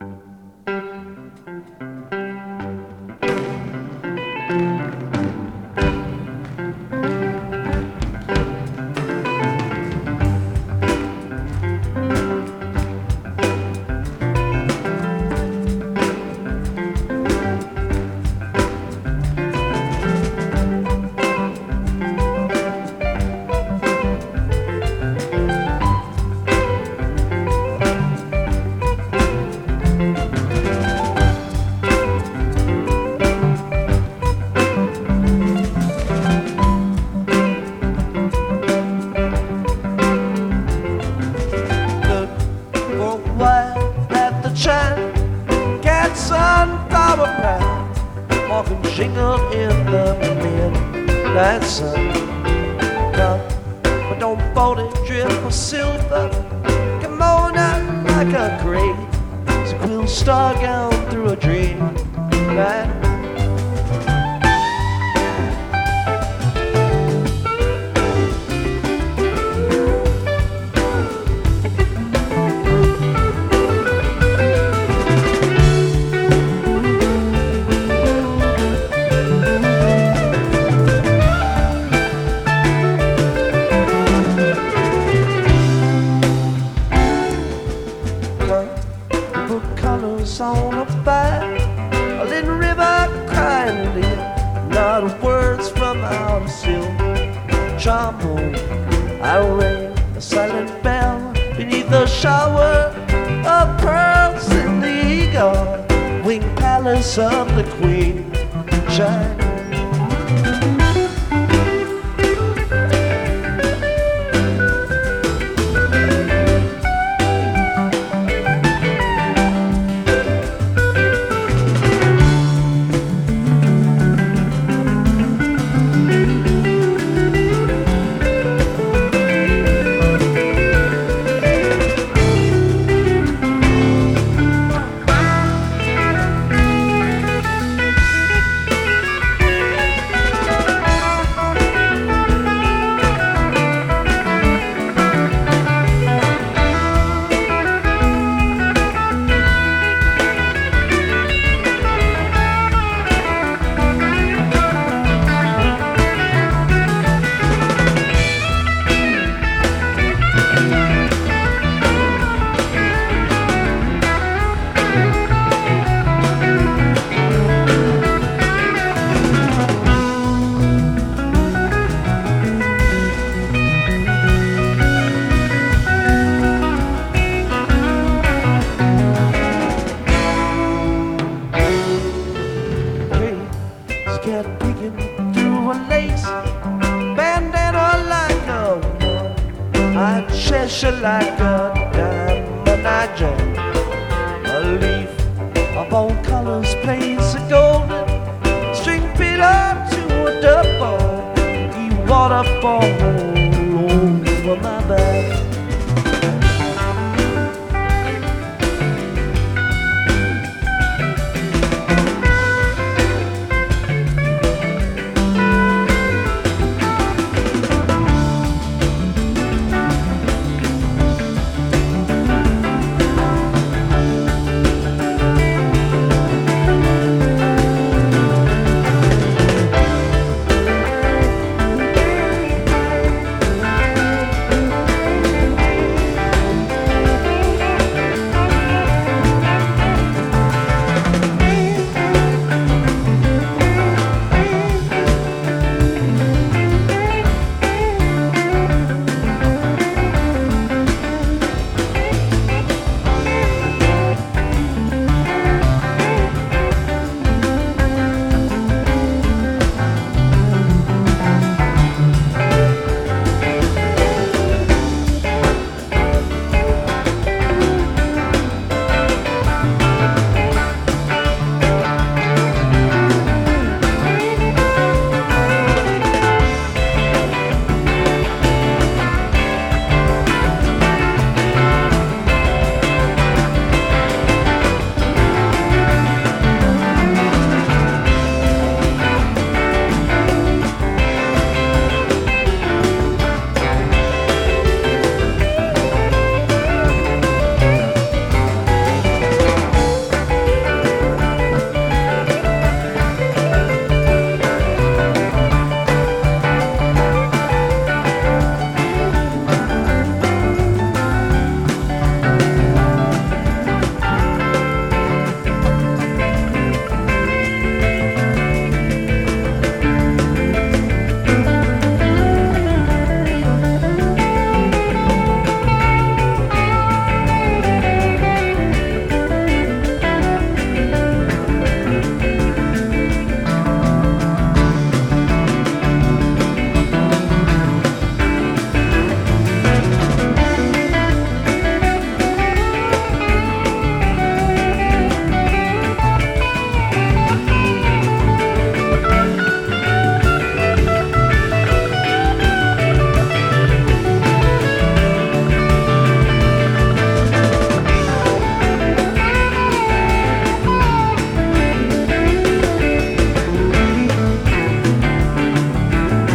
Sunflower pride, walking jingle in the midnight sun. Come, but don't fall it drip for silver. Come on out like a great quill star gown through a dream. Right? On a fire, a little river crying dear, not words from out of silk. Trombone, I rang a silent bell beneath the shower of pearls in the eagle winged palace of the queen. Shine. Kept peeking through a lace bandana like a woman. I Cheshire like a diamond I jam. A leaf of all colors plays a golden string beat up to a double. You waterfall